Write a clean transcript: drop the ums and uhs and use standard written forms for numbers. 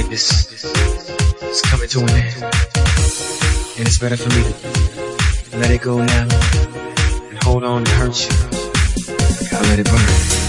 It's coming to an end. And it's better for me to let it go now and hold on to hurt you. Gotta let it burn.